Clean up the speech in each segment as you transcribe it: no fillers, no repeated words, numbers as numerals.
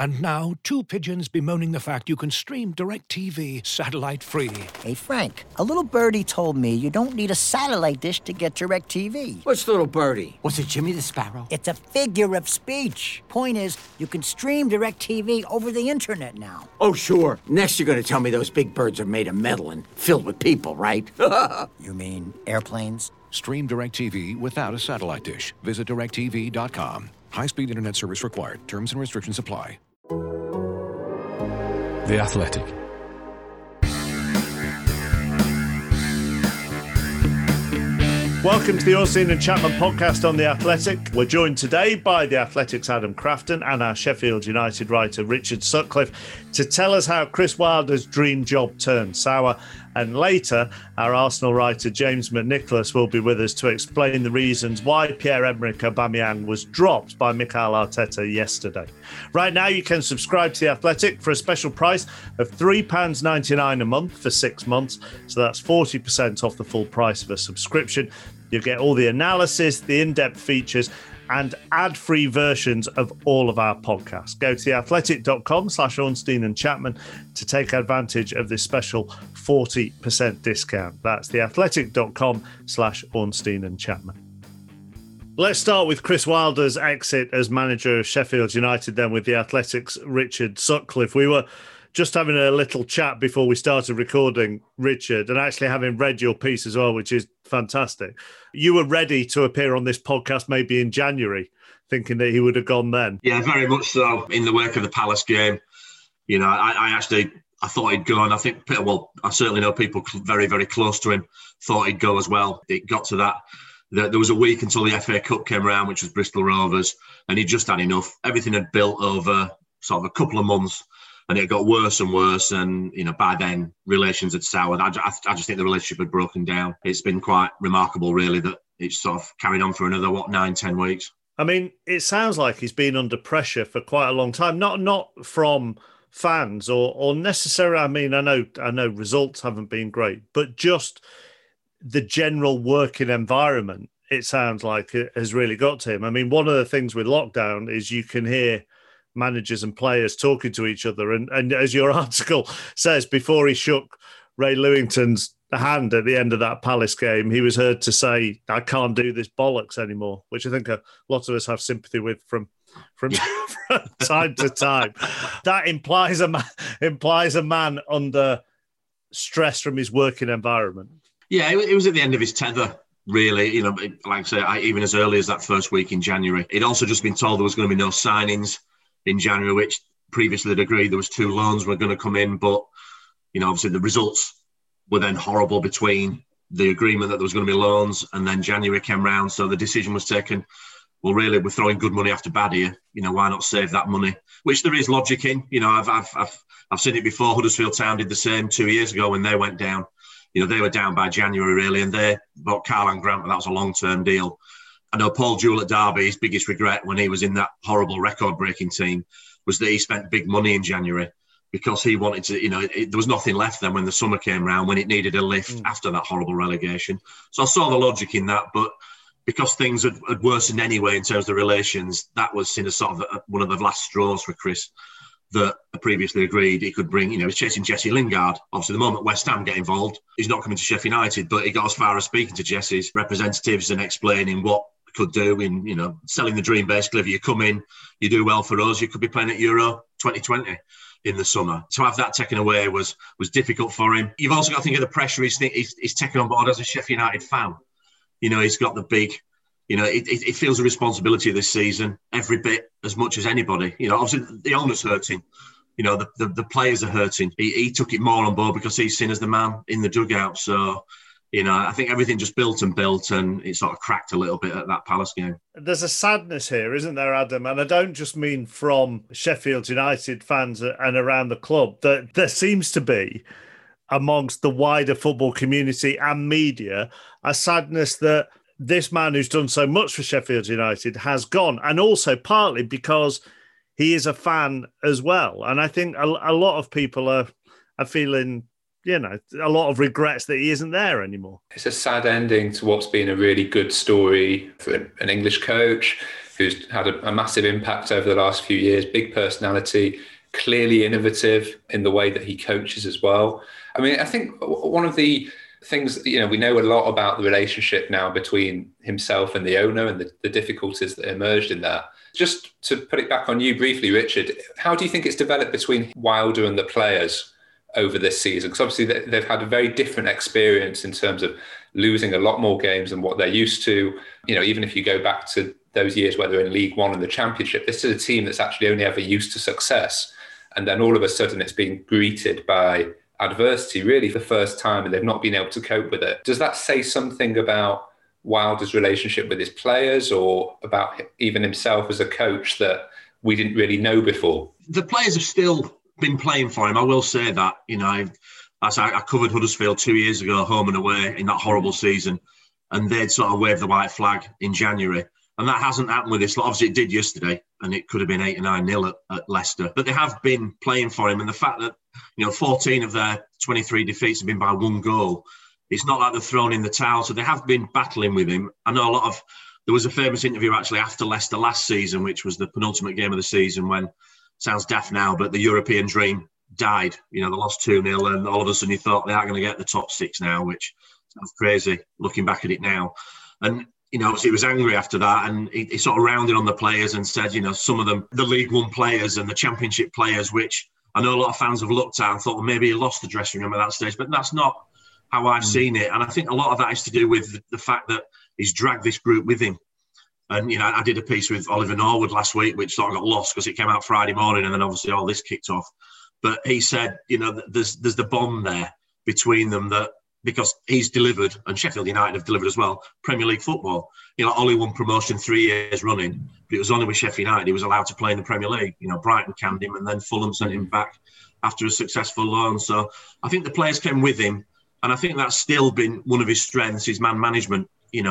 And now, two pigeons bemoaning the fact you can stream DirecTV satellite-free. Hey, Frank, a little birdie told me you don't need a satellite dish to get DirecTV. What's little birdie? Was it Jimmy the Sparrow? It's a figure of speech. Point is, you can stream DirecTV over the internet now. Oh, sure. Next you're going to tell me those big birds are made of metal and filled with people, right? You mean airplanes? Stream DirecTV without a satellite dish. Visit DirecTV.com. High-speed internet service required. Terms and restrictions apply. The Athletic. Welcome to the Ornstein and Chapman podcast on The Athletic. We're joined today by The Athletic's Adam Crafton and our Sheffield United writer Richard Sutcliffe to tell us how Chris Wilder's dream job turned sour. And later, our Arsenal writer James McNicholas will be with us to explain the reasons why Pierre-Emerick Aubameyang was dropped by Mikel Arteta yesterday. Right now, you can subscribe to The Athletic for a special price of £3.99 a month for 6 months. So that's 40% off the full price of a subscription. You'll get all the analysis, the in-depth features, and ad-free versions of all of our podcasts. Go to theathletic.com/Ornstein and Chapman to take advantage of this special 40% discount. That's theathletic.com/Ornstein and Chapman. Let's start with Chris Wilder's exit as manager of Sheffield United, then with The Athletic's Richard Sutcliffe. We were just having a little chat before we started recording, Richard, and actually having read your piece as well, which is fantastic. You were ready to appear on this podcast maybe in January, thinking that he would have gone then. Yeah, very much so. In the wake of the Palace game, you know, I thought he'd go, and I think, well, I certainly know people very, very close to him thought he'd go as well. It got to that. There was a week until the FA Cup came around, which was Bristol Rovers, and he'd just had enough. Everything had built over sort of a couple of months, and it got worse and worse. And, you know, by then, relations had soured. I just think the relationship had broken down. It's been quite remarkable, really, that it's sort of carried on for another, 9-10 weeks. I mean, it sounds like he's been under pressure for quite a long time, not from fans or necessarily. I mean, I know results haven't been great, but just the general working environment, it sounds like it has really got to him. I mean, one of the things with lockdown is you can hear managers and players talking to each other. And as your article says, before he shook Ray Lewington's hand at the end of that Palace game, he was heard to say, "I can't do this bollocks anymore," which I think a lot of us have sympathy with from time to time. That implies a man under stress from his working environment. Yeah, it was at the end of his tether, really. You know, like I say, even as early as that first week in January. He'd also just been told there was going to be no signings in January, which previously they'd agreed there was 2 loans were going to come in. But, you know, obviously the results were then horrible between the agreement that there was going to be loans and then January came round. So the decision was taken, well, really, we're throwing good money after bad here. You know, why not save that money? Which there is logic in. You know, I've seen it before. Huddersfield Town did the same 2 years ago when they went down. You know, they were down by January, really, and they bought Karlan Grant, but that was a long-term deal. I know Paul Jewell at Derby, his biggest regret when he was in that horrible record-breaking team was that he spent big money in January because he wanted to, you know, there was nothing left then when the summer came round, when it needed a lift after that horrible relegation. So I saw the logic in that, but because things had worsened anyway in terms of the relations, that was seen as sort of one of the last straws for Chris that previously agreed he could bring, you know, he's chasing Jesse Lingard. Obviously, the moment West Ham get involved, he's not coming to Sheffield United, but he got as far as speaking to Jesse's representatives and explaining what could do in, you know, selling the dream basically. If you come in, you do well for us, you could be playing at Euro 2020 in the summer. To have that taken away was difficult for him. You've also got to think of the pressure he's taken on board as a Sheffield United fan. You know, he's got the big, you know, it feels a responsibility this season, every bit as much as anybody. You know, obviously the owner's hurting. You know, the players are hurting. He took it more on board because he's seen as the man in the dugout. So, you know, I think everything just built and it sort of cracked a little bit at that Palace game. There's a sadness here, isn't there, Adam? And I don't just mean from Sheffield United fans and around the club. That there seems to be, amongst the wider football community and media, a sadness that this man who's done so much for Sheffield United has gone. And also partly because he is a fan as well. And I think a lot of people are feeling, you know, a lot of regrets that he isn't there anymore. It's a sad ending to what's been a really good story for an English coach, who's had a massive impact over the last few years, big personality, clearly innovative in the way that he coaches as well. I mean, I think one of the things, we know a lot about the relationship now between himself and the owner and the difficulties that emerged in that. Just to put it back on you briefly, Richard, how do you think it's developed between Wilder and the players over this season? Because obviously they've had a very different experience in terms of losing a lot more games than what they're used to. Even if you go back to those years where they're in League One and the Championship, this is a team that's actually only ever used to success. And then all of a sudden it's being greeted by adversity really for the first time, and they've not been able to cope with it. Does that say something about Wilder's relationship with his players, or about even himself as a coach that we didn't really know before? The players have still been playing for him. I will say that. I covered Huddersfield 2 years ago, home and away, in that horrible season, and they'd sort of waved the white flag in January. And that hasn't happened with this. Obviously, it did yesterday, and it could have been 8 or 9-0 at Leicester. But they have been playing for him. And the fact that, 14 of their 23 defeats have been by 1 goal, it's not like they've thrown in the towel. So they have been battling with him. I know there was a famous interview actually after Leicester last season, which was the penultimate game of the season, when, sounds daft now, but the European dream died. They lost 2-0, and all of a sudden you thought they aren't going to get the top 6 now, which sounds crazy looking back at it now. And, obviously he was angry after that, and he sort of rounded on the players and said, some of them, the League One players and the Championship players, which I know a lot of fans have looked at and thought, well, maybe he lost the dressing room at that stage, but that's not how I've seen it. And I think a lot of that is to do with the fact that he's dragged this group with him. And, I did a piece with Oliver Norwood last week, which sort of got lost because it came out Friday morning, and then obviously all this kicked off. But he said, there's the bond there between them, that because he's delivered, and Sheffield United have delivered as well, Premier League football. Ollie won promotion 3 years running, but it was only with Sheffield United he was allowed to play in the Premier League. Brighton canned him, and then Fulham sent him back after a successful loan. So I think the players came with him, and I think that's still been one of his strengths, his man management.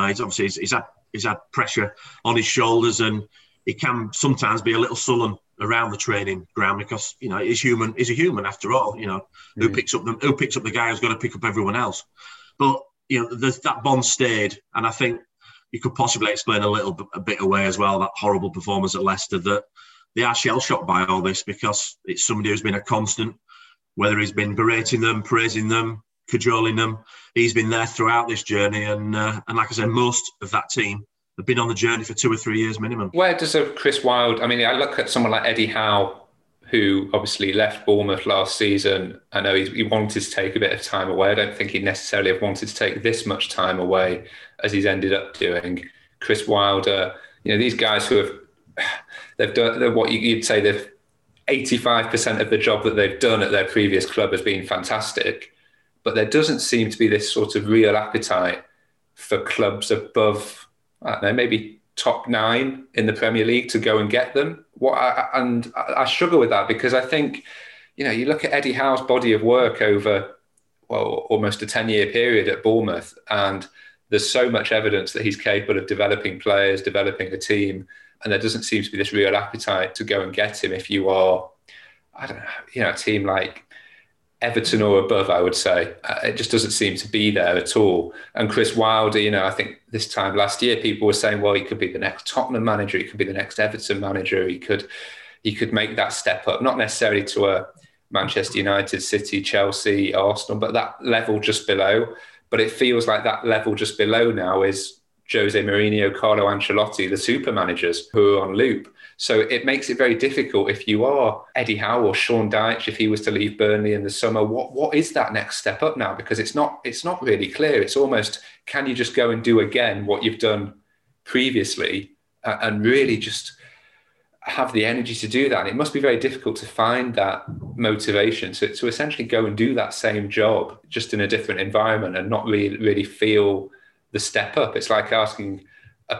He's had pressure on his shoulders, and he can sometimes be a little sullen around the training ground because he's human. He's a human after all. Who picks up the guy who's got to pick up everyone else. But that bond stayed, and I think you could possibly explain a bit away as well, that horrible performance at Leicester, that they are shell shocked by all this because it's somebody who's been a constant, whether he's been berating them, praising them, cajoling them. He's been there throughout this journey, and like I said, most of that team have been on the journey for 2 or 3 years minimum. Where does Chris Wilder, I look at someone like Eddie Howe, who obviously left Bournemouth last season. I know he wanted to take a bit of time away. I don't think he'd necessarily have wanted to take this much time away as he's ended up doing. Chris Wilder, these guys who they've done what you'd say they've 85% of the job that they've done at their previous club has been fantastic, but there doesn't seem to be this sort of real appetite for clubs above, I don't know, maybe top 9 in the Premier League to go and get them. And I struggle with that because I think, you look at Eddie Howe's body of work over, almost a 10-year period at Bournemouth, and there's so much evidence that he's capable of developing players, developing a team, and there doesn't seem to be this real appetite to go and get him if you are, I don't know, a team like Everton or above, I would say. It just doesn't seem to be there at all. And Chris Wilder, I think this time last year, people were saying, well, he could be the next Tottenham manager. He could be the next Everton manager. He could make that step up, not necessarily to a Manchester United, City, Chelsea, Arsenal, but that level just below. But it feels like that level just below now is Jose Mourinho, Carlo Ancelotti, the super managers who are on loop. So it makes it very difficult if you are Eddie Howe or Sean Dyche, if he was to leave Burnley in the summer, what is that next step up now? Because it's not really clear. It's almost, can you just go and do again what you've done previously and really just have the energy to do that? And it must be very difficult to find that motivation to essentially go and do that same job just in a different environment and not really feel the step up. It's like asking a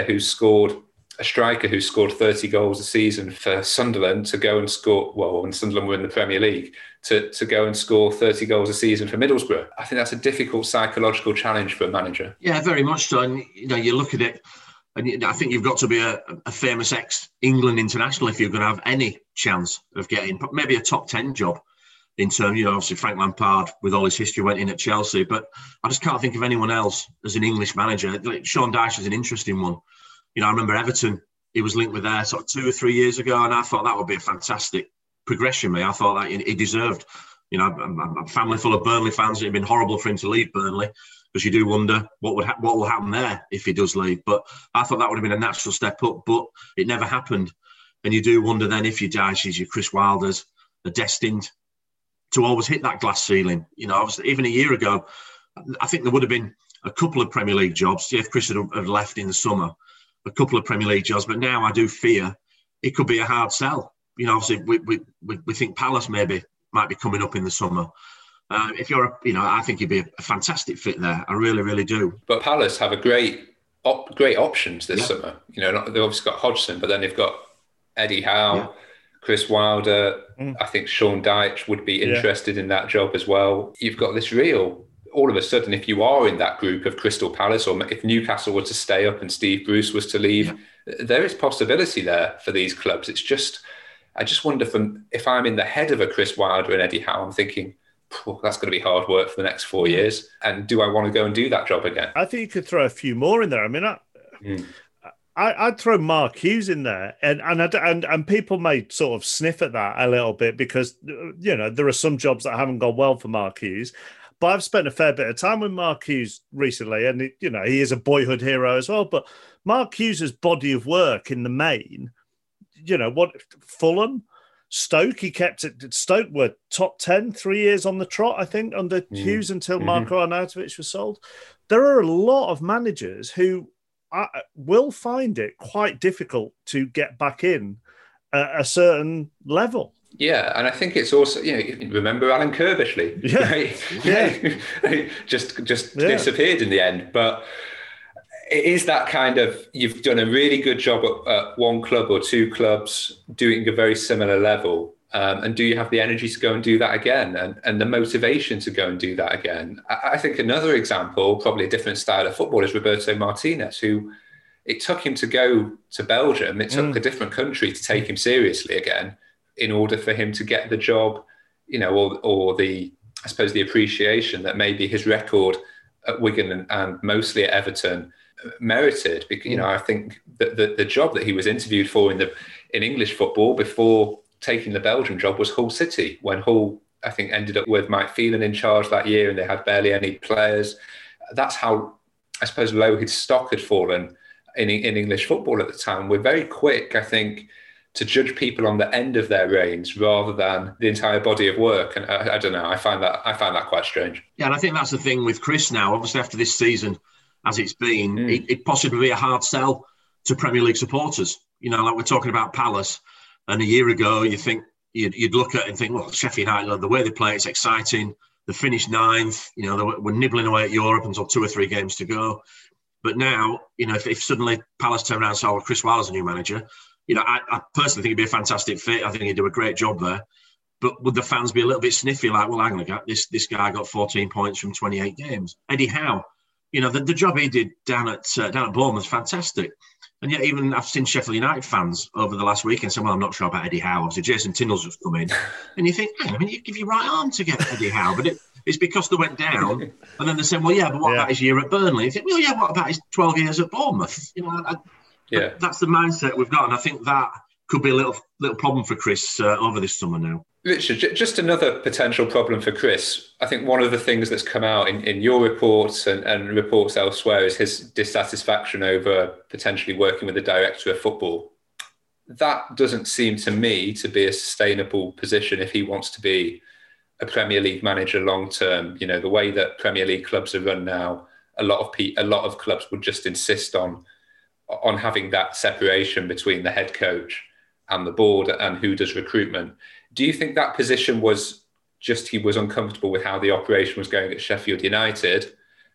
striker who scored 30 goals a season for Sunderland to go and score, when Sunderland were in the Premier League, to go and score 30 goals a season for Middlesbrough. I think that's a difficult psychological challenge for a manager. Yeah, very much so. And, you look at it, and I think you've got to be a famous ex-England international if you're going to have any chance of getting maybe a top 10 job. In terms, obviously Frank Lampard, with all his history, went in at Chelsea, but I just can't think of anyone else as an English manager. Like Sean Dyche is an interesting one. I remember Everton he was linked with there sort of 2 or 3 years ago, and I thought that would be a fantastic progression. I thought that he deserved. I'm a family full of Burnley fans. It'd been horrible for him to leave Burnley, because you do wonder what will happen there if he does leave. But I thought that would have been a natural step up, but it never happened. And you do wonder then if your Dyches, your Chris Wilders are destined to always hit that glass ceiling. Obviously, even a year ago, I think there would have been a couple of Premier League jobs if Chris had left in the summer, a couple of Premier League jobs. But now I do fear it could be a hard sell. Obviously, we think Palace might be coming up in the summer. If you're, I think he'd be a fantastic fit there. I really, really do. But Palace have a great options this summer. They've obviously got Hodgson, but then they've got Eddie Howe, Chris Wilder. I think Sean Dyche would be interested in that job as well. You've got this real, all of a sudden, if you are in that group of Crystal Palace, or if Newcastle were to stay up and Steve Bruce was to leave, there is possibility there for these clubs. It's just, I just wonder if I'm in the head of a Chris Wilder and Eddie Howe, I'm thinking, that's going to be hard work for the next 4 years. And do I want to go and do that job again? I think you could throw a few more in there. I mean, I'd throw Mark Hughes in there, and people may sort of sniff at that a little bit because there are some jobs that haven't gone well for Mark Hughes. But I've spent a fair bit of time with Mark Hughes recently, and he is a boyhood hero as well. But Mark Hughes's body of work in the main, Fulham, Stoke, he kept it. Stoke were top 10 3 years on the trot, I think, under Hughes until Marko Arnautovic was sold. There are a lot of managers who will find it quite difficult to get back in at a certain level. Yeah, and I think it's also, remember Alan Kirbishley? just disappeared in the end. But it is that kind of, you've done a really good job at one club or two clubs doing a very similar level. And do you have the energy to go and do that again? And the motivation to go and do that again? I think another example, probably a different style of football, is Roberto Martinez, who it took him to go to Belgium. It took a different country to take him seriously again in order for him to get the job, or the, I suppose, the appreciation that maybe his record at Wigan and mostly at Everton merited. Because, I think that the job that he was interviewed for in English football before taking the Belgian job was Hull City, when Hull, I think, ended up with Mike Phelan in charge that year and they had barely any players. That's how, I suppose, low his stock had fallen in English football at the time. We're very quick, I think, to judge people on the end of their reigns rather than the entire body of work. And I don't know, I find that quite strange. Yeah, and I think that's the thing with Chris now. Obviously, after this season, as it's been, it'd possibly be a hard sell to Premier League supporters. Like we're talking about Palace. And a year ago, you'd look at it and think, well, Sheffield United, the way they play, it's exciting. They finished 9th. They were nibbling away at Europe until 2 or 3 games to go. But now, if suddenly Palace turn around and say, Chris Wilder's a new manager, I personally think it'd be a fantastic fit. I think he'd do a great job there. But would the fans be a little bit sniffy, like, well, hang on a minute, this guy got 14 points from 28 games? Eddie Howe, the job he did down at Bournemouth was fantastic. And yet, even I've seen Sheffield United fans over the last week and said, well, I'm not sure about Eddie Howe. So Jason Tindall's just come in. And you think, you give your right arm to get Eddie Howe. But it's because they went down. And then they said, well, yeah, but what about his year at Burnley? You think, well, yeah, what about his 12 years at Bournemouth? That's the mindset we've got. And I think that could be a little problem for Chris over this summer now. Richard, just another potential problem for Chris. I think one of the things that's come out in your reports and reports elsewhere is his dissatisfaction over potentially working with the director of football. That doesn't seem to me to be a sustainable position if he wants to be a Premier League manager long term. The way that Premier League clubs are run now, a lot of clubs would just insist on having that separation between the head coach and the board and who does recruitment. Do you think that position was just he was uncomfortable with how the operation was going at Sheffield United,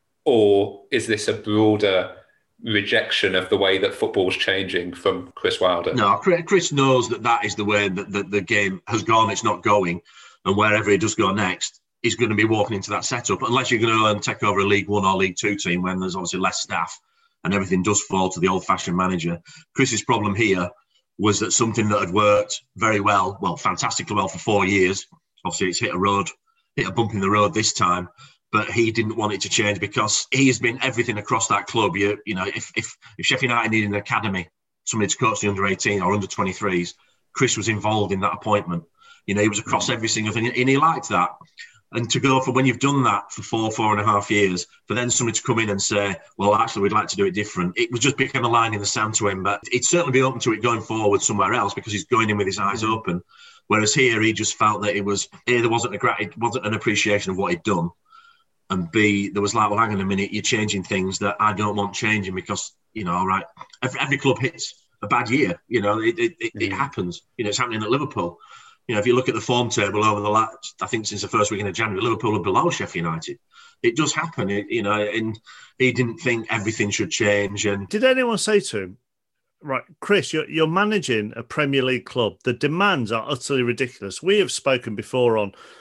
or is this a broader rejection of the way that football's changing from Chris Wilder? No, Chris knows that is the way that the game has gone. It's not going, and wherever he does go next, he's going to be walking into that setup. Unless you're going to take over a League One or League Two team when there's obviously less staff and everything does fall to the old-fashioned manager. Chris's problem here was that something that had worked very well, fantastically well for 4 years. Obviously, it's hit a bump in the road this time, but he didn't want it to change because he has been everything across that club. If Sheffield United needed an academy somebody to coach the under-18 or under-23s, Chris was involved in that appointment. You know, he was across every single thing, and he liked that. And to go for, when you've done that for 4.5 years, for then somebody to come in and say, well, actually, we'd like to do it different, it was just become a line in the sand to him. But he'd certainly be open to it going forward somewhere else because he's going in with his eyes open. Whereas here, he just felt that it was, A, there wasn't an appreciation of what he'd done. And B, there was like, well, hang on a minute, you're changing things that I don't want changing because, you know, all right, every club hits a bad year. You know, it happens. You know, it's happening at Liverpool. You know, if you look at the form table over the last, I think since the first weekend of January, Liverpool are below Sheffield United. It does happen, you know, and he didn't think everything should change. And did anyone say to him, right, Chris, you're managing a Premier League club. The demands are utterly ridiculous. We have spoken before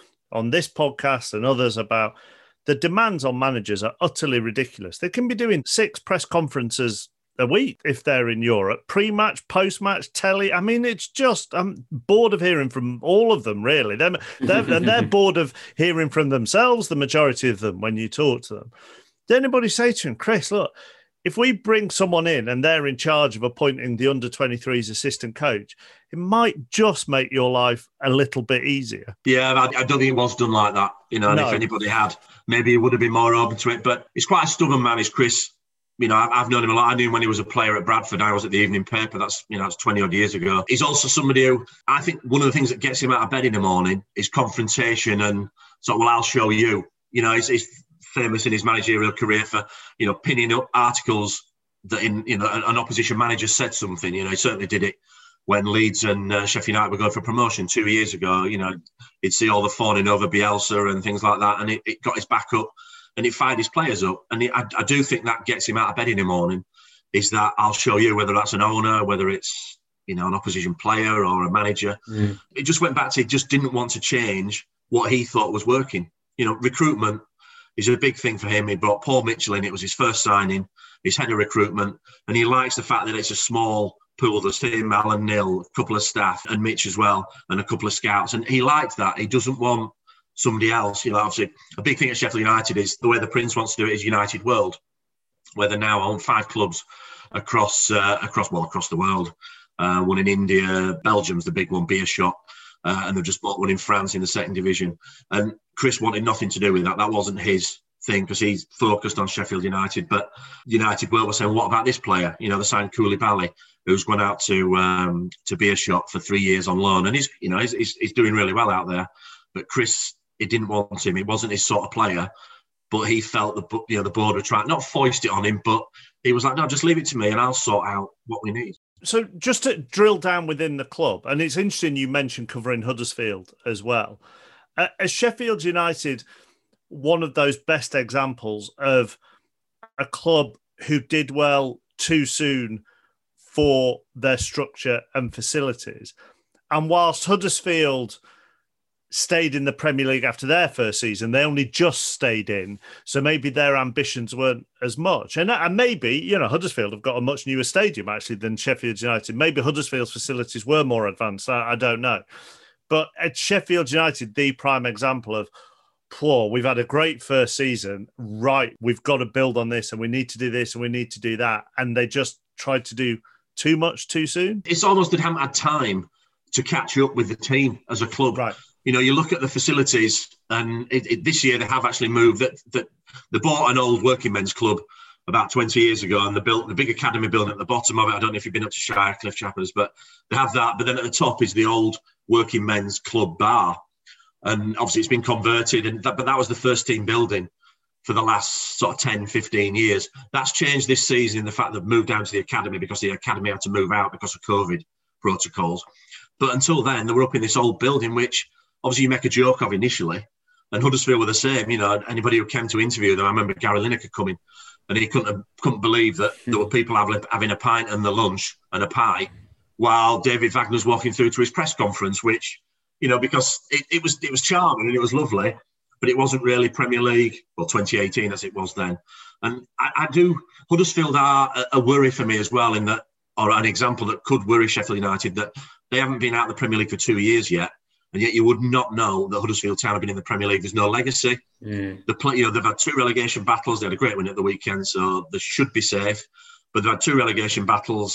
on this podcast and others about the demands on managers are utterly ridiculous. They can be doing 6 press conferences a week if they're in Europe, pre-match, post-match, telly. I mean, it's just, I'm bored of hearing from all of them, really. They're bored of hearing from themselves, the majority of them, when you talk to them. Did anybody say to him, Chris, look, if we bring someone in and they're in charge of appointing the under-23s assistant coach, it might just make your life a little bit easier? Yeah, I don't think it was done like that. You know, and if anybody had, maybe he would have been more open to it. But he's quite a stubborn man, is Chris. You know, I've known him a lot. I knew him when he was a player at Bradford. I was at the evening paper. That's 20 odd years ago. He's also somebody who, I think one of the things that gets him out of bed in the morning is confrontation and sort of, well, I'll show you. You know, he's famous in his managerial career for, you know, pinning up articles that an opposition manager said something. You know, he certainly did it when Leeds and Sheffield United were going for promotion 2 years ago. You know, he'd see all the fawning over Bielsa and things like that, and it got his back up. And he fired his players up. And I do think that gets him out of bed in the morning, is that I'll show you, whether that's an owner, whether it's, you know, an opposition player or a manager. It just went back to, he just didn't want to change what he thought was working. You know, recruitment is a big thing for him. He brought Paul Mitchell in. It was his first signing, his head of recruitment. And he likes the fact that it's a small pool. There's him, Alan Nill, a couple of staff, and Mitch as well, and a couple of scouts. And he liked that. He doesn't want somebody else. You know, obviously a big thing at Sheffield United is the way the Prince wants to do it is United World, where they now own 5 clubs across the world. One in India, Belgium's the big one, Beershot, and they've just bought one in France in the 2nd division. And Chris wanted nothing to do with that. That wasn't his thing because he's focused on Sheffield United. But United World was saying, what about this player? You know, they signed Koulibaly, who's gone out to Beershot for 3 years on loan, and he's doing really well out there. But Chris, he didn't want him. He wasn't his sort of player, but he felt the board were trying, not foist it on him, but he was like, no, just leave it to me and I'll sort out what we need. So just to drill down within the club, and it's interesting you mentioned covering Huddersfield as well. As Sheffield United, one of those best examples of a club who did well too soon for their structure and facilities. And whilst Huddersfield stayed in the Premier League after their first season, they only just stayed in, so maybe their ambitions weren't as much. And maybe, you know, Huddersfield have got a much newer stadium actually than Sheffield United. Maybe Huddersfield's facilities were more advanced. I don't know. But at Sheffield United, the prime example of, we've had a great first season, right, we've got to build on this and we need to do this and we need to do that. And they just tried to do too much too soon. It's almost they haven't had time to catch up with the team as a club. Right. You know, you look at the facilities, and this year they have actually moved. That they bought an old working men's club about 20 years ago, and they built the big academy building at the bottom of it. I don't know if you've been up to Shire, Cliff Chappers, but they have that. But then at the top is the old working men's club bar, and obviously it's been converted. But that was the first team building for the last sort of 10, 15 years. That's changed this season in the fact they've moved down to the academy because the academy had to move out because of COVID protocols. But until then, they were up in this old building, which obviously you make a joke of initially, and Huddersfield were the same. You know, anybody who came to interview them, I remember Gary Lineker coming, and he couldn't believe that there were people having a pint and the lunch and a pie while David Wagner's walking through to his press conference, which, you know, because it was charming and it was lovely, but it wasn't really Premier League, well, 2018 as it was then. And Huddersfield are a worry for me as well, in that, or an example that could worry Sheffield United, that they haven't been out of the Premier League for 2 years yet. And yet you would not know that Huddersfield Town have been in the Premier League. There's no legacy. They've had 2 relegation battles. They had a great win at the weekend, so they should be safe. But they've had 2 relegation battles.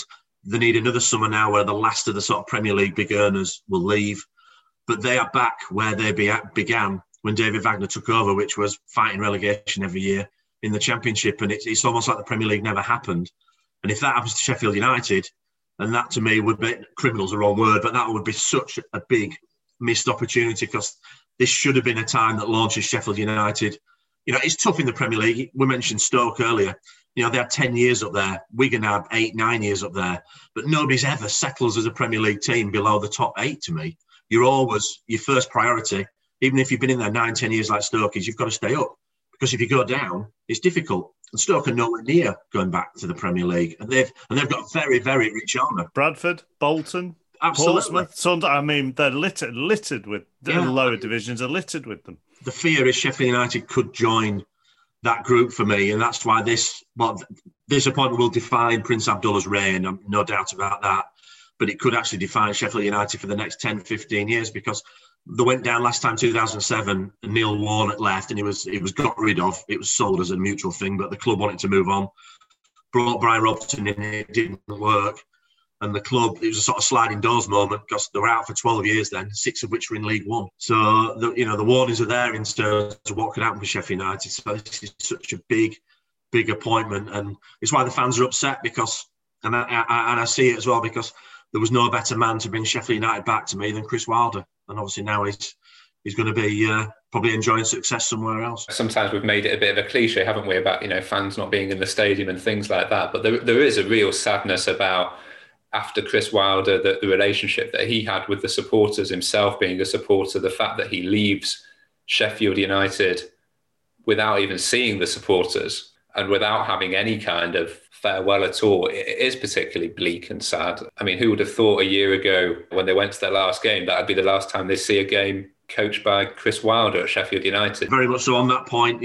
they need another summer now where the last of the sort of Premier League big earners will leave. But they are back where they began when David Wagner took over, which was fighting relegation every year in the Championship. And it's almost like the Premier League never happened. And if that happens to Sheffield United, and that to me would be, criminal's the wrong word, but that would be such a big missed opportunity, because this should have been a time that launches Sheffield United. You know, it's tough in the Premier League. We mentioned Stoke earlier. You know, they had 10 years up there. Wigan had 8, 9 years up there. But nobody's ever settles as a Premier League team below the top 8 to me. You're always, your first priority, even if you've been in there 9, 10 years like Stoke is, you've got to stay up. Because if you go down, it's difficult. And Stoke are nowhere near going back to the Premier League. And they've got very, very rich honour. Bradford, Bolton, Portsmouth, Sunderland. I mean, they're littered with, the lower divisions are littered with them. The fear is Sheffield United could join that group for me. And that's why this appointment will define Prince Abdullah's reign. I'm no doubt about that. But it could actually define Sheffield United for the next 10, 15 years, because they went down last time, 2007, and Neil Warnock left, and it was got rid of. It was sold as a mutual thing, but the club wanted to move on. Brought Brian Robson in, it didn't work. And the club, it was a sort of sliding doors moment, because they were out for 12 years then, 6 of which were in League One. So, the warnings are there in terms of what could happen for Sheffield United. So this is such a big appointment. And it's why the fans are upset, because, and I see it as well, because there was no better man to bring Sheffield United back to me than Chris Wilder. And obviously now he's going to be probably enjoying success somewhere else. Sometimes we've made it a bit of a cliche, haven't we, about, fans not being in the stadium and things like that. But there is a real sadness about, after Chris Wilder, the relationship that he had with the supporters, himself being a supporter, the fact that he leaves Sheffield United without even seeing the supporters and without having any kind of farewell at all, it is particularly bleak and sad. I mean, who would have thought a year ago, when they went to their last game, that would be the last time they see a game coached by Chris Wilder at Sheffield United? Very much so on that point.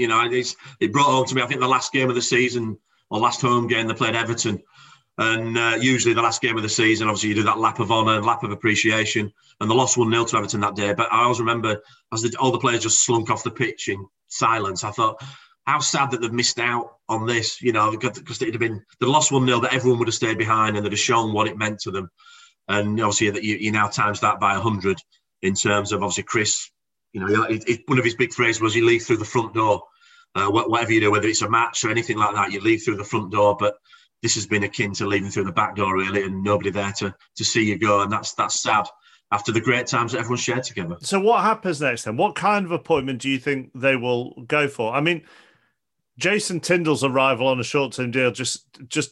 It brought home to me, I think, the last game of the season, or last home game, they played Everton. And usually the last game of the season, obviously you do that lap of honour and lap of appreciation. And they lost 1-0 to Everton that day. But I always remember, as all the players just slunk off the pitch in silence, I thought, how sad that they've missed out on this, because they'd lost 1-0, that everyone would have stayed behind and they'd have shown what it meant to them. And obviously that you now times that by 100 in terms of, obviously, Chris, one of his big phrases was, you leave through the front door. Whatever you do, whether it's a match or anything like that, you leave through the front door. But this has been akin to leaving through the back door, really, and nobody there to see you go. And that's sad after the great times that everyone shared together. So what happens next then? What kind of appointment do you think they will go for? I mean, Jason Tyndall's arrival on a short-term deal just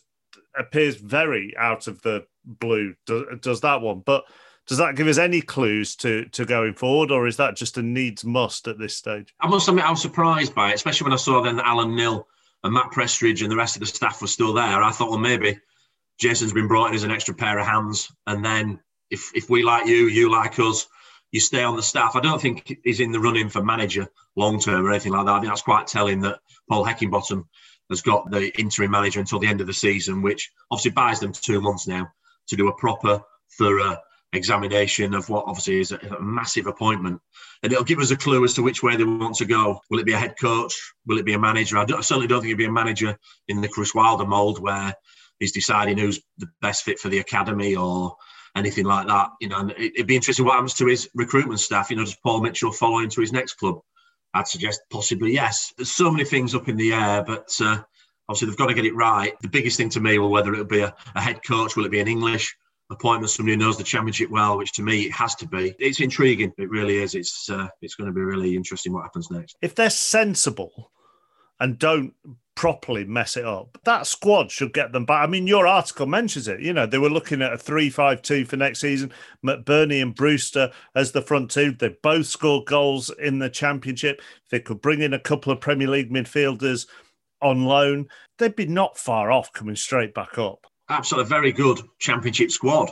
appears very out of the blue, does that one. But does that give us any clues to going forward, or is that just a needs must at this stage? I must admit I was surprised by it, especially when I saw then that Alan Knill and Matt Prestridge and the rest of the staff were still there. I thought, well, maybe Jason's been brought in as an extra pair of hands, and then if we like you like us, you stay on the staff. I don't think he's in the running for manager long-term or anything like that. I think that's quite telling that Paul Heckingbottom has got the interim manager until the end of the season, which obviously buys them 2 months now to do a proper, thorough examination of what obviously is a massive appointment. And it'll give us a clue as to which way they want to go. Will it be a head coach? Will it be a manager? I certainly don't think it'll be a manager in the Chris Wilder mould, where he's deciding who's the best fit for the academy or anything like that. And it'd be interesting what happens to his recruitment staff. Does Paul Mitchell follow into his next club? I'd suggest possibly yes. There's so many things up in the air, but obviously they've got to get it right. The biggest thing to me will whether it'll be a head coach, will it be an English appointment, somebody who knows the Championship well, which to me it has to be. It's intriguing. It really is. It's going to be really interesting what happens next. If they're sensible and don't properly mess it up, that squad should get them back. I mean, your article mentions it. They were looking at a 3-5-2 for next season. McBurney and Brewster as the front two. They both scored goals in the Championship. If they could bring in a couple of Premier League midfielders on loan, they'd be not far off coming straight back up. Absolutely, very good Championship squad.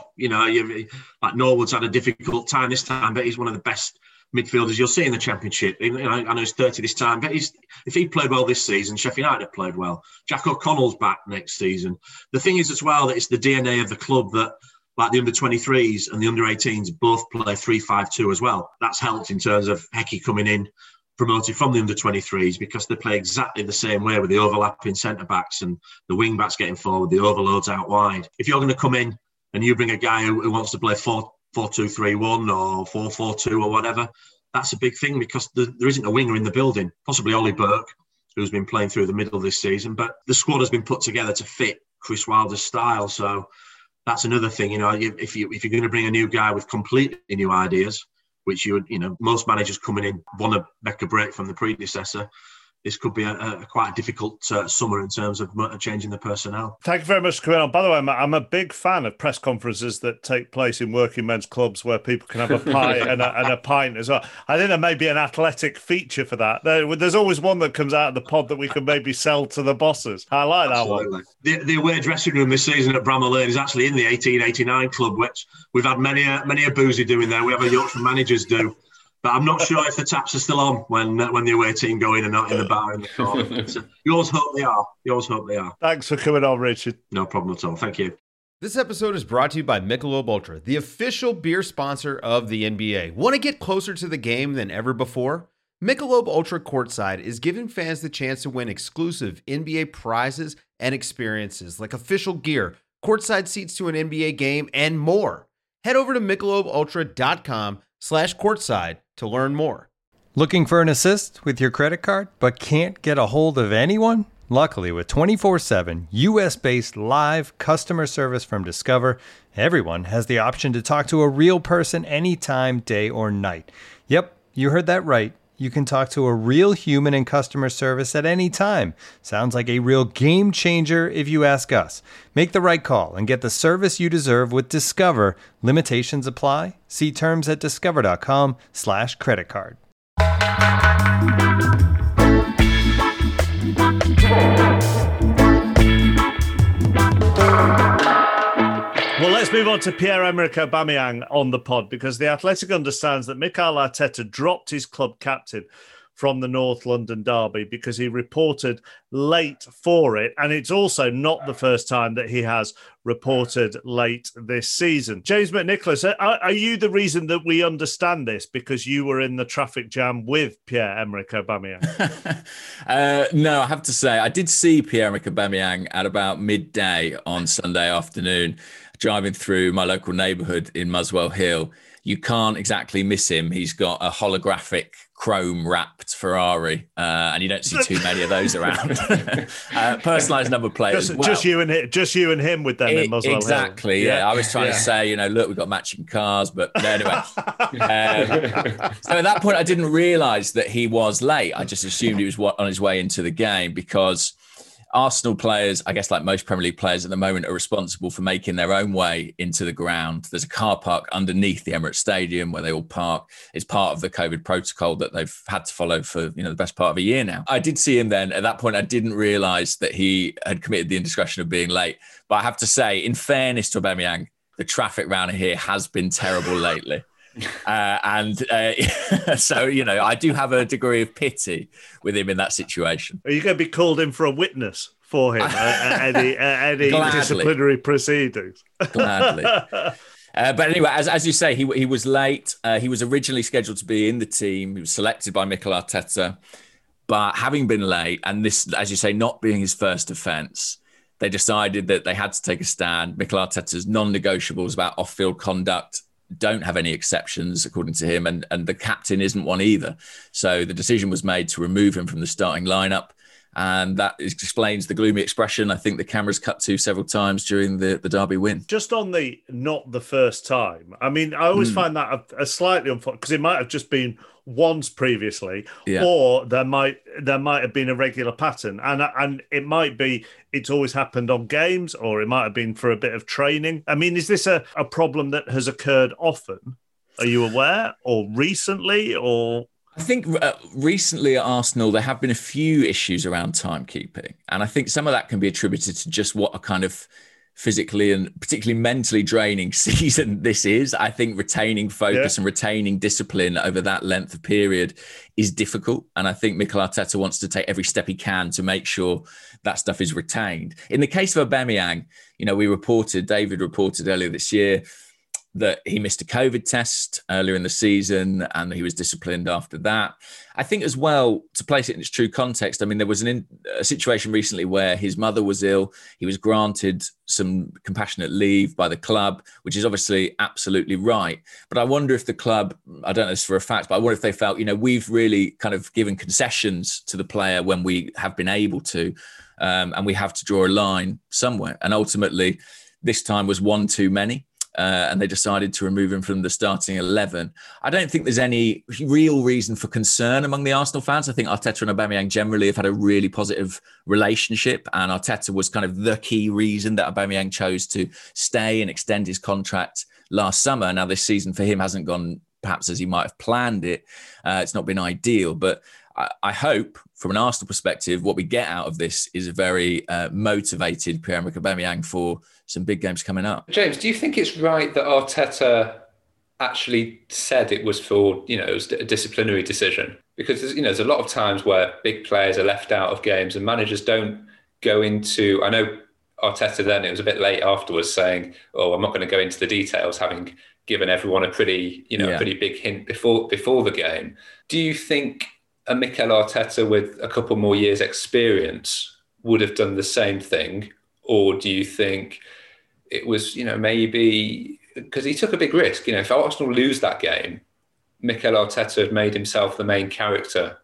Like Norwood's had a difficult time this time, but he's one of the best midfielders you'll see in the Championship. I know he's 30 this time, but if he played well this season, Sheffield United have played well. Jack O'Connell's back next season. The thing is as well that it's the DNA of the club that, like the under-23s and the under-18s, both play 3-5-2 as well. That's helped in terms of Hecky coming in, promoted from the under-23s, because they play exactly the same way with the overlapping centre-backs and the wing-backs getting forward, the overloads out wide. If you're going to come in and you bring a guy who wants to play 4-2-3-1 or 4-4-2 or whatever, that's a big thing because there isn't a winger in the building. Possibly Ollie Burke, who's been playing through the middle this season, but the squad has been put together to fit Chris Wilder's style. So that's another thing. If you're going to bring a new guy with completely new ideas, which most managers coming in want to make a break from the predecessor, this could be quite a difficult summer in terms of changing the personnel. Thank you very much for coming on. By the way, I'm a big fan of press conferences that take place in working men's clubs where people can have a pie and a pint as well. I think there may be an athletic feature for that. There's always one that comes out of the pod that we can maybe sell to the bosses. I like that one. The away dressing room this season at Bramall Lane is actually in the 1889 club, which we've had many a boozy doing there. We have a Yorkshire managers do. But I'm not sure if the taps are still on when the away team go in and not in the bar in the corner. So you always hope they are. Thanks for coming on, Richard. No problem at all. Thank you. This episode is brought to you by Michelob Ultra, the official beer sponsor of the NBA. Want to get closer to the game than ever before? Michelob Ultra Courtside is giving fans the chance to win exclusive NBA prizes and experiences like official gear, courtside seats to an NBA game, and more. Head over to MichelobUltra.com/courtside to learn more. Looking for an assist with your credit card, but can't get a hold of anyone? Luckily, with 24/7 US-based live customer service from Discover, everyone has the option to talk to a real person anytime, day or night. Yep, you heard that right. You can talk to a real human in customer service at any time. Sounds like a real game changer if you ask us. Make the right call and get the service you deserve with Discover. Limitations apply. See terms at discover.com/creditcard. Well, let's move on to Pierre-Emerick Aubameyang on the pod, because The Athletic understands that Mikel Arteta dropped his club captain from the North London derby because he reported late for it. And it's also not the first time that he has reported late this season. James McNicholas, are you the reason that we understand this because you were in the traffic jam with Pierre-Emerick Aubameyang? No, I have to say, I did see Pierre-Emerick Aubameyang at about midday on Sunday afternoon, driving through my local neighbourhood in Muswell Hill. You can't exactly miss him. He's got a holographic chrome-wrapped Ferrari, and you don't see too many of those around. Personalised number plates. Just you and him with them in Muswell exactly, Hill. Yeah. I was trying to say, look, we've got matching cars, but anyway. So at that point, I didn't realise that he was late. I just assumed he was on his way into the game because Arsenal players, I guess like most Premier League players at the moment, are responsible for making their own way into the ground. There's a car park underneath the Emirates Stadium where they all park. It's part of the COVID protocol that they've had to follow for the best part of a year now. I did see him then. At that point, I didn't realise that he had committed the indiscretion of being late. But I have to say, in fairness to Aubameyang, the traffic around here has been terrible lately. So, I do have a degree of pity with him in that situation. Are you going to be called in for a witness for him at any disciplinary proceedings? Gladly. But anyway, as you say, he was late. He was originally scheduled to be in the team. He was selected by Mikel Arteta. But having been late, and this, as you say, not being his first offence, they decided that they had to take a stand. Mikel Arteta's non-negotiables about off-field conduct don't have any exceptions, according to him, and the captain isn't one either. So the decision was made to remove him from the starting lineup, and that explains the gloomy expression I think the cameras cut to several times during the derby win. Just on the not the first time, I mean, I always find that a slightly unfortunate, because it might have just been once previously, or there might have been a regular pattern, and it might be it's always happened on games, or it might have been for a bit of training. I mean, is this a problem that has occurred often? Are you aware, or recently, or? I think recently at Arsenal, there have been a few issues around timekeeping, and I think some of that can be attributed to just what a kind of physically and particularly mentally draining season this is. I think retaining focus and retaining discipline over that length of period is difficult. And I think Mikel Arteta wants to take every step he can to make sure that stuff is retained. In the case of Aubameyang, David reported earlier this year, that he missed a COVID test earlier in the season and he was disciplined after that. I think as well, to place it in its true context, I mean, there was a situation recently where his mother was ill. He was granted some compassionate leave by the club, which is obviously absolutely right. But I wonder if the club, I don't know this for a fact, but I wonder if they felt, we've really kind of given concessions to the player when we have been able to, and we have to draw a line somewhere. And ultimately, this time was one too many. And they decided to remove him from the starting 11. I don't think there's any real reason for concern among the Arsenal fans. I think Arteta and Aubameyang generally have had a really positive relationship, and Arteta was kind of the key reason that Aubameyang chose to stay and extend his contract last summer. Now, this season for him hasn't gone perhaps as he might have planned it. It's not been ideal, but I hope from an Arsenal perspective, what we get out of this is a very motivated Pierre-Emerick Aubameyang for some big games coming up. James, do you think it's right that Arteta actually said it was for, it was a disciplinary decision? Because, there's a lot of times where big players are left out of games and managers don't go into, I know Arteta then, it was a bit late afterwards saying, I'm not going to go into the details, having given everyone a pretty, a pretty big hint before the game. Do you think a Mikel Arteta with a couple more years experience would have done the same thing? Or do you think it was, maybe because he took a big risk, if Arsenal lose that game, Mikel Arteta had made himself the main character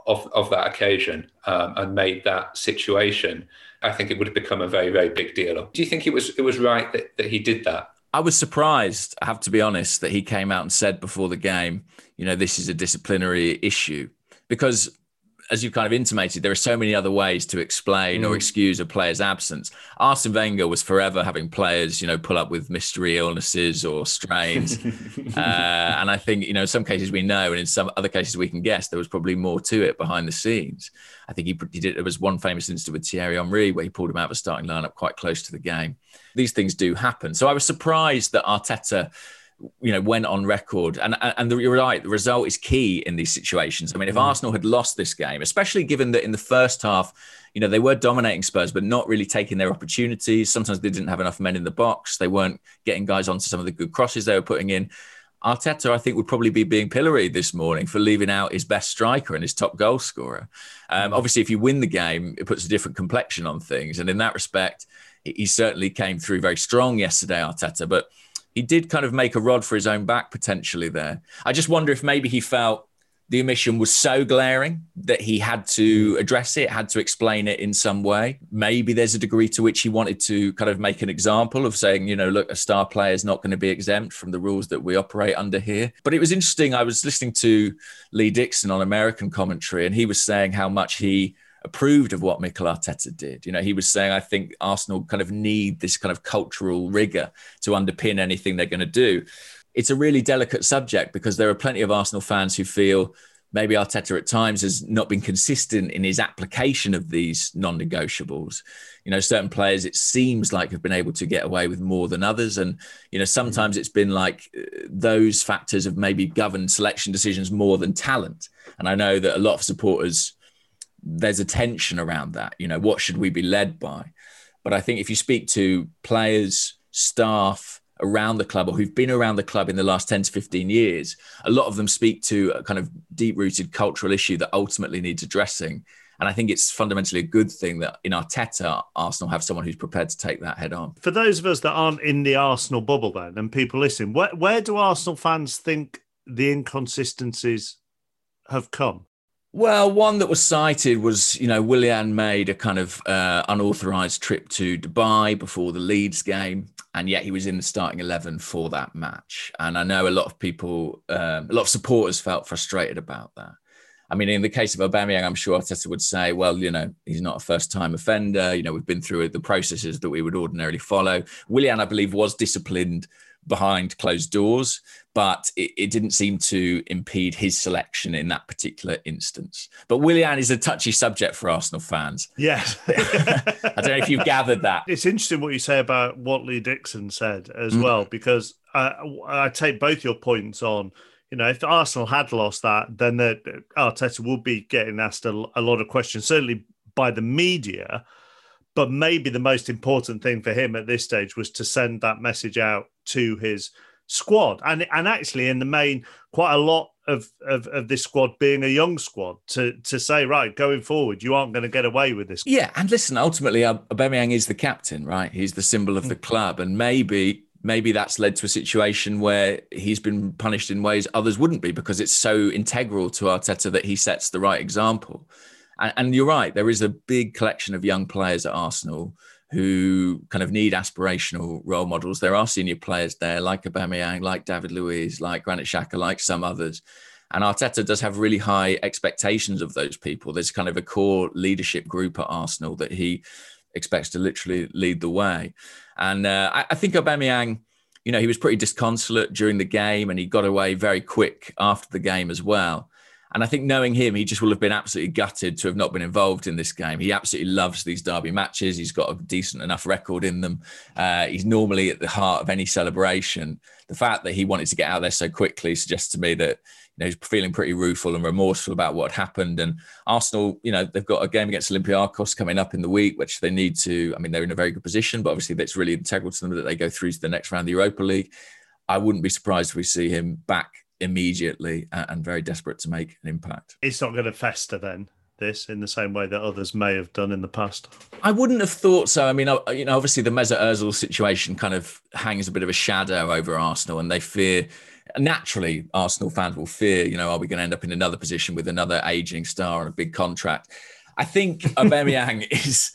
of that occasion and made that situation, I think it would have become a very, very big deal. Do you think it was right that he did that? I was surprised, I have to be honest, that he came out and said before the game, this is a disciplinary issue. Because, as you kind of intimated, there are so many other ways to explain or excuse a player's absence. Arsene Wenger was forever having players, pull up with mystery illnesses or strains. And I think, in some cases we know, and in some other cases we can guess, there was probably more to it behind the scenes. I think he did. There was one famous incident with Thierry Henry where he pulled him out of a starting lineup quite close to the game. These things do happen. So I was surprised that Arteta went on record. And you're right, the result is key in these situations. I mean, if Arsenal had lost this game, especially given that in the first half, they were dominating Spurs, but not really taking their opportunities. Sometimes they didn't have enough men in the box. They weren't getting guys onto some of the good crosses they were putting in. Arteta, I think, would probably be being pilloried this morning for leaving out his best striker and his top goal scorer. Obviously, if you win the game, it puts a different complexion on things. And in that respect, he certainly came through very strong yesterday, Arteta. But he did kind of make a rod for his own back potentially there. I just wonder if maybe he felt the omission was so glaring that he had to address it, had to explain it in some way. Maybe there's a degree to which he wanted to kind of make an example of saying, look, a star player is not going to be exempt from the rules that we operate under here. But it was interesting. I was listening to Lee Dixon on American commentary, and he was saying how much he approved of what Mikel Arteta did. He was saying, I think Arsenal kind of need this kind of cultural rigor to underpin anything they're going to do. It's a really delicate subject because there are plenty of Arsenal fans who feel maybe Arteta at times has not been consistent in his application of these non-negotiables. Certain players, it seems like, have been able to get away with more than others. And, sometimes it's been like those factors have maybe governed selection decisions more than talent. And I know that a lot of supporters, there's a tension around that. What should we be led by? But I think if you speak to players, staff around the club or who've been around the club in the last 10 to 15 years, a lot of them speak to a kind of deep-rooted cultural issue that ultimately needs addressing. And I think it's fundamentally a good thing that in Arteta, Arsenal have someone who's prepared to take that head on. For those of us that aren't in the Arsenal bubble then, and people listening, where do Arsenal fans think the inconsistencies have come? Well, one that was cited was, Willian made a kind of unauthorised trip to Dubai before the Leeds game, and yet he was in the starting 11 for that match. And I know a lot of people, a lot of supporters felt frustrated about that. I mean, in the case of Aubameyang, I'm sure Arteta would say, well, he's not a first-time offender. We've been through the processes that we would ordinarily follow. Willian, I believe, was disciplined behind closed doors, but it didn't seem to impede his selection in that particular instance. But Willian is a touchy subject for Arsenal fans. Yes. I don't know if you've gathered that. It's interesting what you say about what Lee Dixon said as well, because I take both your points on, if Arsenal had lost that, then Arteta would be getting asked a lot of questions, certainly by the media. But maybe the most important thing for him at this stage was to send that message out to his squad, and actually in the main, quite a lot of this squad being a young squad to say, right, going forward, you aren't going to get away with this. Yeah, and listen, ultimately, Aubameyang is the captain, right? He's the symbol of the club, and maybe that's led to a situation where he's been punished in ways others wouldn't be, because it's so integral to Arteta that he sets the right example. And you're right, there is a big collection of young players at Arsenal who kind of need aspirational role models. There are senior players there, like Aubameyang, like David Luiz, like Granit Xhaka, like some others. And Arteta does have really high expectations of those people. There's kind of a core leadership group at Arsenal that he expects to literally lead the way. And I think Aubameyang, he was pretty disconsolate during the game, and he got away very quick after the game as well. And I think knowing him, he just will have been absolutely gutted to have not been involved in this game. He absolutely loves these derby matches. He's got a decent enough record in them. He's normally at the heart of any celebration. The fact that he wanted to get out there so quickly suggests to me that he's feeling pretty rueful and remorseful about what happened. And Arsenal, they've got a game against Olympiacos coming up in the week, which they need to, they're in a very good position, but obviously that's really integral to them that they go through to the next round of the Europa League. I wouldn't be surprised if we see him back immediately and very desperate to make an impact. It's not going to fester then, this, in the same way that others may have done in the past? I wouldn't have thought so. Obviously the Mesut Ozil situation kind of hangs a bit of a shadow over Arsenal, and they fear, naturally, Arsenal fans will fear, are we going to end up in another position with another aging star on a big contract? I think Aubameyang is,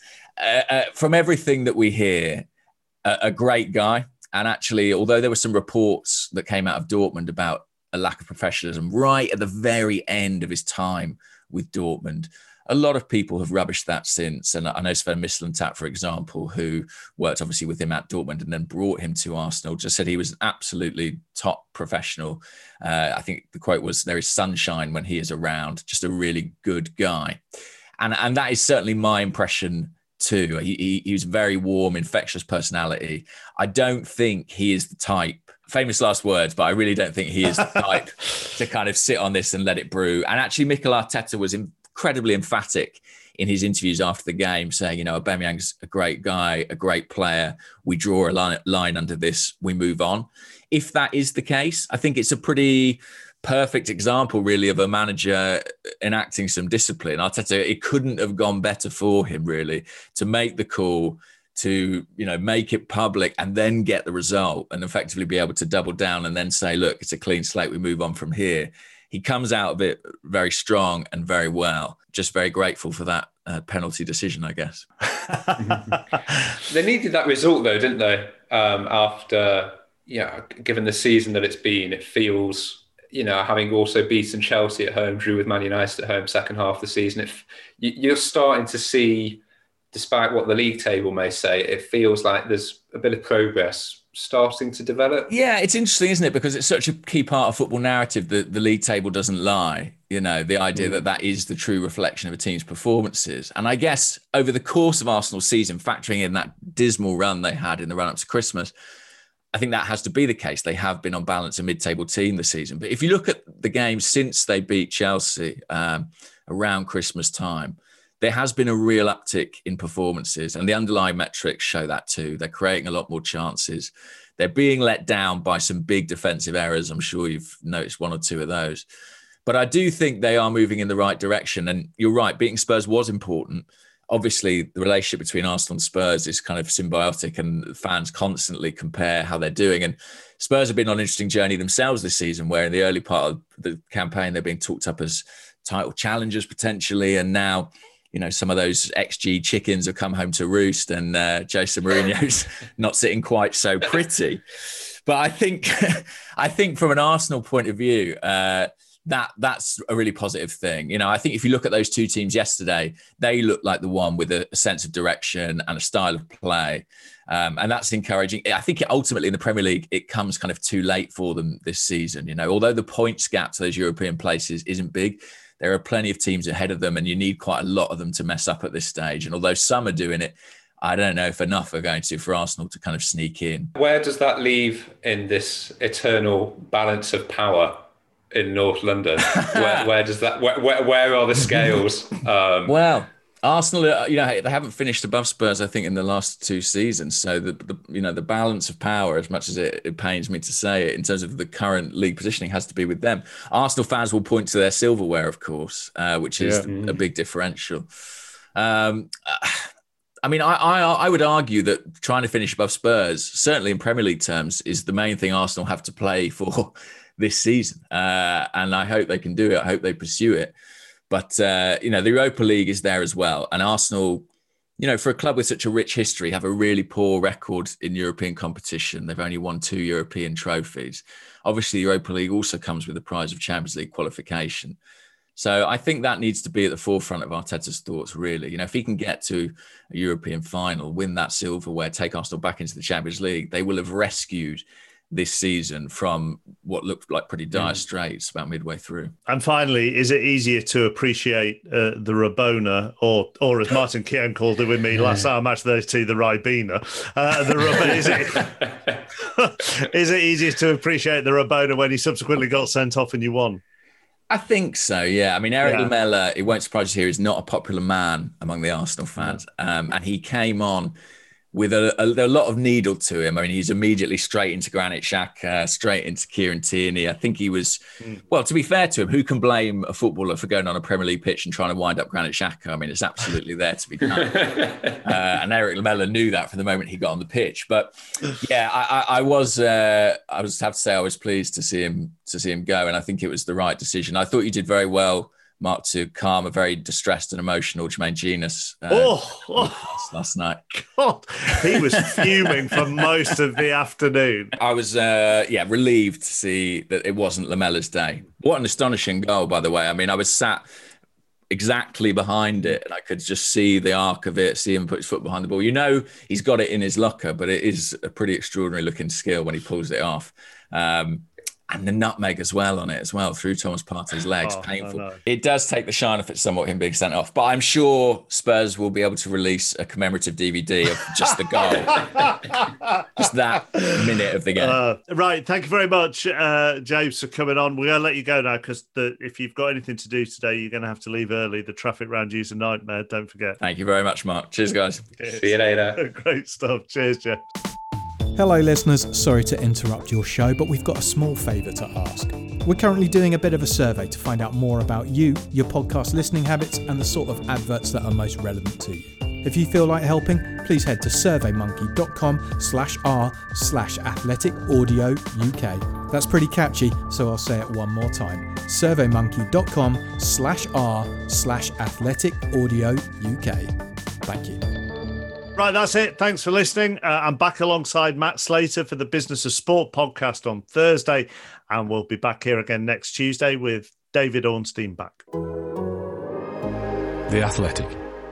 from everything that we hear, a great guy. And actually, although there were some reports that came out of Dortmund about a lack of professionalism right at the very end of his time with Dortmund, a lot of people have rubbished that since. And I know Sven Mislintat, for example, who worked obviously with him at Dortmund and then brought him to Arsenal, just said he was an absolutely top professional. I think the quote was, "There is sunshine when he is around, just a really good guy." And that is certainly my impression too. He was very warm, infectious personality. I don't think he is the type, famous last words, but I really don't think he is the type to kind of sit on this and let it brew. And actually, Mikel Arteta was incredibly emphatic in his interviews after the game, saying, Aubameyang's a great guy, a great player. We draw a line under this, we move on. If that is the case, I think it's a pretty perfect example, really, of a manager enacting some discipline. Arteta, it couldn't have gone better for him, really, to make the call, to make it public and then get the result and effectively be able to double down and then say, look, it's a clean slate, we move on from here. He comes out of it very strong and very well. Just very grateful for that penalty decision, I guess. They needed that result though, didn't they? After, given the season that it's been, it feels, having also beaten Chelsea at home, drew with Man United at home second half of the season, you're starting to see, despite what the league table may say, it feels like there's a bit of progress starting to develop. Yeah, it's interesting, isn't it? Because it's such a key part of football narrative that the league table doesn't lie. The idea that is the true reflection of a team's performances. And I guess over the course of Arsenal's season, factoring in that dismal run they had in the run-up to Christmas, I think that has to be the case. They have been on balance a mid-table team this season. But if you look at the games since they beat Chelsea around Christmas time, there has been a real uptick in performances, and the underlying metrics show that too. They're creating a lot more chances. They're being let down by some big defensive errors. I'm sure you've noticed one or two of those. But I do think they are moving in the right direction. And you're right, beating Spurs was important. Obviously, the relationship between Arsenal and Spurs is kind of symbiotic, and fans constantly compare how they're doing. And Spurs have been on an interesting journey themselves this season, where in the early part of the campaign, they're being talked up as title challengers potentially. And now, some of those XG chickens have come home to roost, and Jose Mourinho's not sitting quite so pretty. But I think from an Arsenal point of view, that's a really positive thing. I think if you look at those two teams yesterday, they look like the one with a sense of direction and a style of play. And that's encouraging. I think ultimately in the Premier League, it comes kind of too late for them this season. Although the points gap to those European places isn't big, there are plenty of teams ahead of them, and you need quite a lot of them to mess up at this stage. And although some are doing it, I don't know if enough are going to for Arsenal to kind of sneak in. Where does that leave in this eternal balance of power in North London? Where does that? Where are the scales? Well, Arsenal, they haven't finished above Spurs, I think, in the last 2 seasons. So the balance of power, as much as it pains me to say it, in terms of the current league positioning, has to be with them. Arsenal fans will point to their silverware, of course, which is a big differential. I would argue that trying to finish above Spurs, certainly in Premier League terms, is the main thing Arsenal have to play for this season. And I hope they can do it. I hope they pursue it. But, the Europa League is there as well. And Arsenal, for a club with such a rich history, have a really poor record in European competition. They've only won 2 European trophies. Obviously, the Europa League also comes with the prize of Champions League qualification. So I think that needs to be at the forefront of Arteta's thoughts, really. If he can get to a European final, win that silverware, take Arsenal back into the Champions League, they will have rescued this season from what looked like pretty dire straits about midway through. And finally, is it easier to appreciate the Rabona, or as Martin Keown called it with me last time, match those two, the Ribena? Is it easier to appreciate the Rabona when he subsequently got sent off and you won? I think so, yeah. I mean, Eric Lamela, it won't surprise you to hear, is not a popular man among the Arsenal fans. And he came on with a lot of needle to him. I mean, he's immediately straight into Granit Xhaka, straight into Kieran Tierney. I think he was, well, to be fair to him, who can blame a footballer for going on a Premier League pitch and trying to wind up Granit Xhaka? I mean, it's absolutely there to be done. And Eric Lamela knew that from the moment he got on the pitch. But yeah, I was have to say I was pleased to see him go, and I think it was the right decision. I thought you did very well, Mark, to calm a very distressed and emotional Jermaine Genius last night. God, he was fuming for most of the afternoon. I was, relieved to see that it wasn't Lamela's day. What an astonishing goal, by the way. I mean, I was sat exactly behind it and I could just see the arc of it, see him put his foot behind the ball. He's got it in his locker, but it is a pretty extraordinary looking skill when he pulls it off. And the nutmeg as well on it as well, through Thomas Partey's legs. Painful. It does take the shine off it somewhat, him being sent off. But I'm sure Spurs will be able to release a commemorative DVD of just the goal. Just that minute of the game. Right. Thank you very much, James, for coming on. We're going to let you go now because if you've got anything to do today, you're going to have to leave early. The traffic round you's a nightmare. Don't forget. Thank you very much, Mark. Cheers, guys. See you later. Great stuff. Cheers, James. Hello listeners, sorry to interrupt your show, but we've got a small favour to ask. We're currently doing a bit of a survey to find out more about you, your podcast listening habits, and the sort of adverts that are most relevant to you. If you feel like helping, please head to surveymonkey.com/r/athletic-audio-UK. That's pretty catchy, so I'll say it one more time. surveymonkey.com/r/athletic-audio-UK. Thank you. Right, that's it. Thanks for listening. I'm back alongside Matt Slater for the Business of Sport podcast on Thursday, and we'll be back here again next Tuesday with David Ornstein back. The Athletic.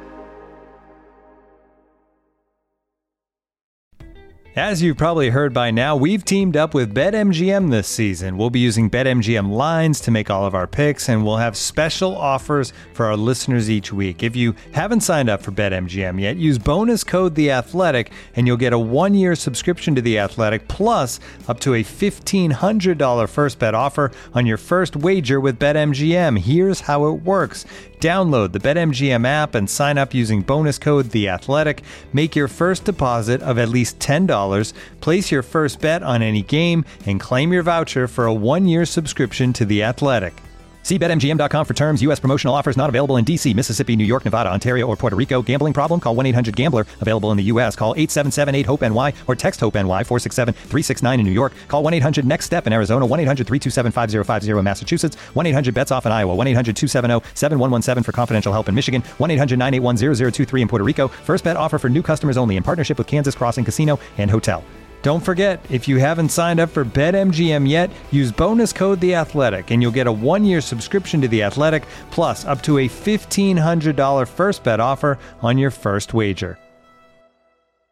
As you've probably heard by now, we've teamed up with BetMGM this season. We'll be using BetMGM lines to make all of our picks, and we'll have special offers for our listeners each week. If you haven't signed up for BetMGM yet, use bonus code The Athletic, and you'll get a 1-year subscription to The Athletic, plus up to a $1,500 first bet offer on your first wager with BetMGM. Here's how it works. Download the BetMGM app and sign up using bonus code The Athletic. Make your first deposit of at least $10. Place your first bet on any game and claim your voucher for a 1-year subscription to The Athletic. See BetMGM.com for terms. U.S. promotional offers not available in D.C., Mississippi, New York, Nevada, Ontario, or Puerto Rico. Gambling problem? Call 1-800-GAMBLER. Available in the U.S. Call 877-8-HOPE-NY or text HOPE-NY 467-369 in New York. Call 1-800-NEXT-STEP in Arizona. 1-800-327-5050 in Massachusetts. 1-800-BETS-OFF in Iowa. 1-800-270-7117 for confidential help in Michigan. 1-800-981-0023 in Puerto Rico. First bet offer for new customers only in partnership with Kansas Crossing Casino and Hotel. Don't forget, if you haven't signed up for BetMGM yet, use bonus code The Athletic, and you'll get a 1-year subscription to The Athletic, plus up to a $1,500 first bet offer on your first wager.